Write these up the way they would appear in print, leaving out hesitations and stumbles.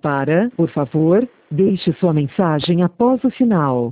Por favor, deixe sua mensagem após o sinal.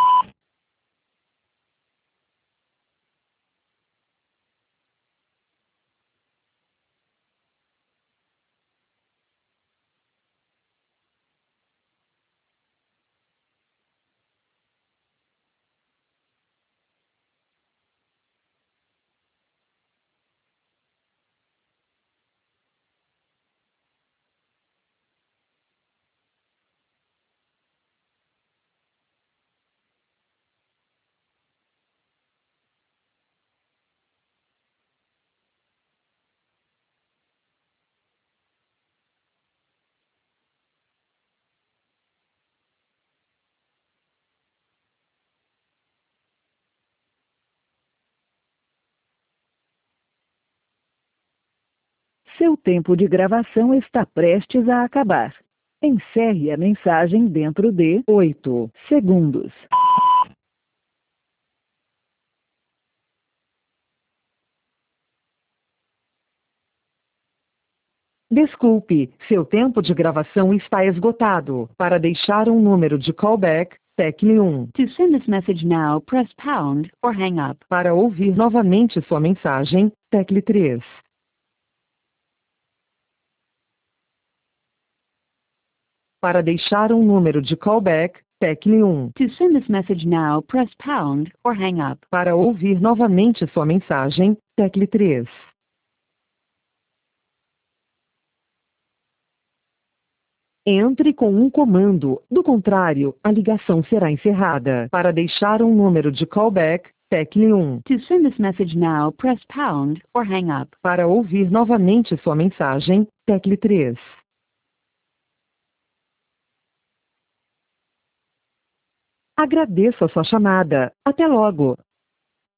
Seu tempo de gravação está prestes a acabar. Encerre a mensagem dentro de 8 segundos. Desculpe, seu tempo de gravação está esgotado. Para deixar um número de callback, tecle 1. To send this message now, press pound or hang up. Para ouvir novamente sua mensagem, tecle 3. Para deixar um número de callback, tecle 1. To send this message now, press pound or hang up. Para ouvir novamente sua mensagem, tecle 3. Entre com um comando, do contrário, a ligação será encerrada. Para deixar um número de callback, tecle 1. To send this message now, press pound or hang up. Para ouvir novamente sua mensagem, tecle 3. Agradeço a sua chamada. Até logo.